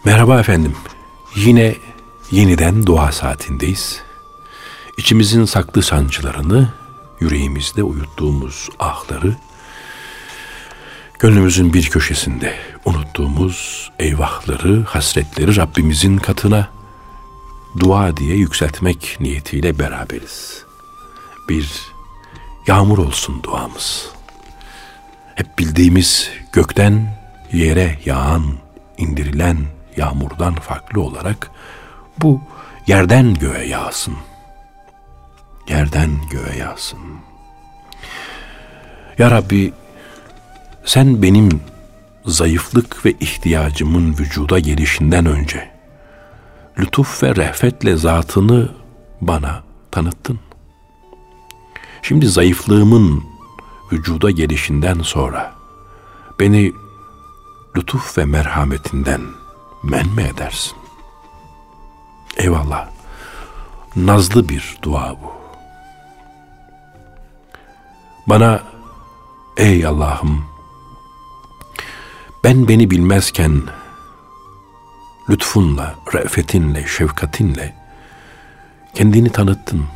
Merhaba efendim. Yine yeniden dua saatindeyiz. İçimizin saklı sancılarını, yüreğimizde uyuttuğumuz ahları, gönlümüzün bir köşesinde unuttuğumuz eyvahları, hasretleri Rabbimizin katına dua diye yükseltmek niyetiyle beraberiz. Bir yağmur olsun duamız. Hep bildiğimiz gökten yere yağan, indirilen yağmurdan farklı olarak bu yerden göğe yağsın. Yerden göğe yağsın. Ya Rabbi, sen benim zayıflık ve ihtiyacımın vücuda gelişinden önce lütuf ve rehfetle zatını bana tanıttın. Şimdi zayıflığımın vücuda gelişinden sonra beni lütuf ve merhametinden men mi edersin? Eyvallah. Nazlı bir dua bu. Bana, ey Allah'ım, ben beni bilmezken lütfunla, re'fetinle, şefkatinle kendini tanıttın.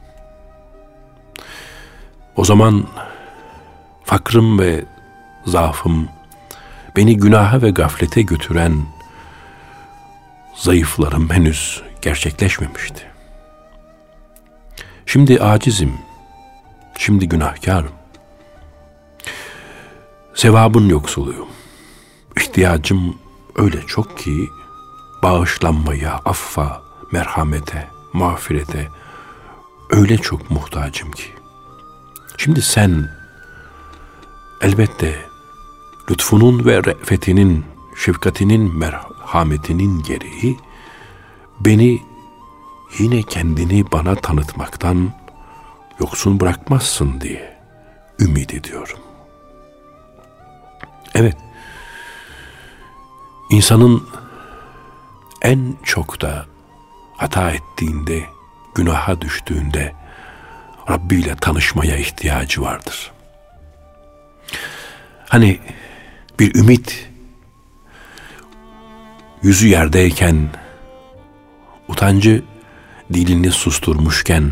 O zaman fakrım ve zaafım, beni günaha ve gaflete götüren zayıflarım henüz gerçekleşmemişti. Şimdi acizim, şimdi günahkarım. Sevabın yoksuluyum. İhtiyacım öyle çok ki bağışlanmaya, affa, merhamete, mağfirete öyle çok muhtacım ki. Şimdi sen elbette lütfunun ve re'fetinin, şefkatinin, merhametinin gereği beni yine kendini bana tanıtmaktan yoksun bırakmazsın diye ümit ediyorum. Evet, insanın en çok da hata ettiğinde, günaha düştüğünde Rabbi ile tanışmaya ihtiyacı vardır. Hani bir ümit yüzü yerdeyken, utancı dilini susturmuşken,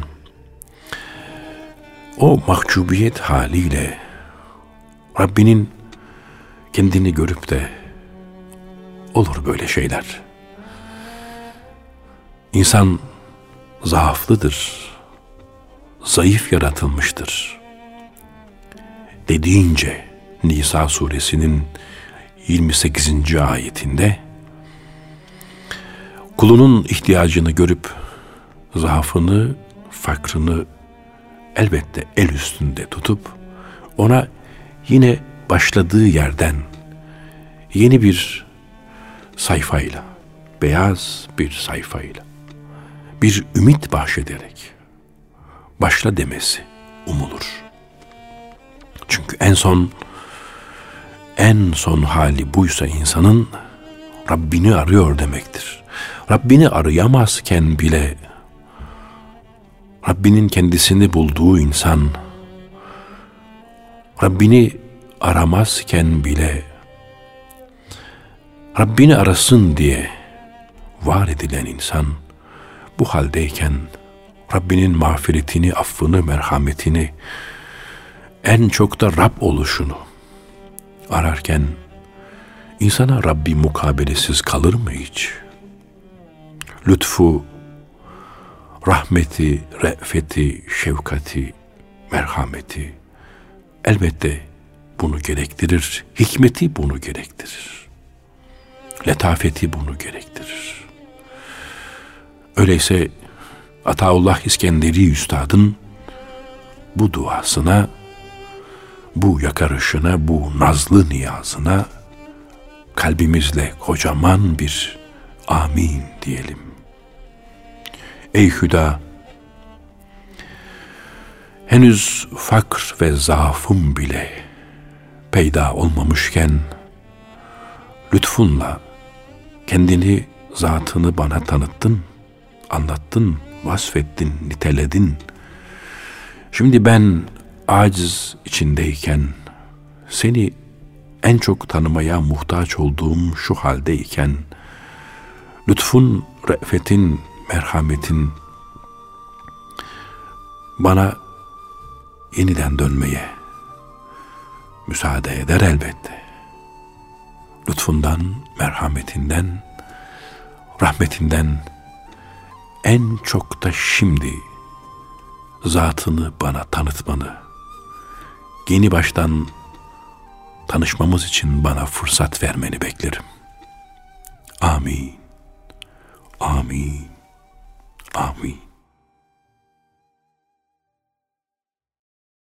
o mahcubiyet haliyle Rabbinin kendini görüp de olur böyle şeyler. İnsan zaaflıdır, zayıf yaratılmıştır dediğince Nisa suresinin 28. ayetinde kulunun ihtiyacını görüp zaafını, fakrını elbette el üstünde tutup ona yine başladığı yerden yeni bir sayfayla, beyaz bir sayfayla, bir ümit bahşederek başla demesi umulur. Çünkü en son hali buysa insanın Rabbini arıyor demektir. Rabbini arayamazken bile Rabbinin kendisini bulduğu insan, Rabbini aramazken bile Rabbini arasın diye var edilen insan, bu haldeyken Rabbinin mağfiretini, affını, merhametini, en çok da Rab oluşunu ararken insana Rabbi mukabelesiz kalır mı hiç? Lütfu, rahmeti, re'feti, şefkati, merhameti elbette bunu gerektirir. Hikmeti bunu gerektirir. Letafeti bunu gerektirir. Öyleyse Ataullah İskenderi Üstad'ın bu duasına, bu yakarışına, bu nazlı niyazına kalbimizle kocaman bir amin diyelim. Ey Hüda, henüz fakr ve zaafım bile peyda olmamışken lütfunla kendini, zatını bana tanıttın, anlattın, vasfettin, niteledin. Şimdi ben aciz içindeyken, seni en çok tanımaya muhtaç olduğum şu haldeyken, lütfun, re'fetin, merhametin bana yeniden dönmeye müsaade eder elbette. Lütfundan, merhametinden, rahmetinden en çok da şimdi zatını bana tanıtmanı, yeni baştan tanışmamız için bana fırsat vermeni beklerim. Amin. Amin. Amin.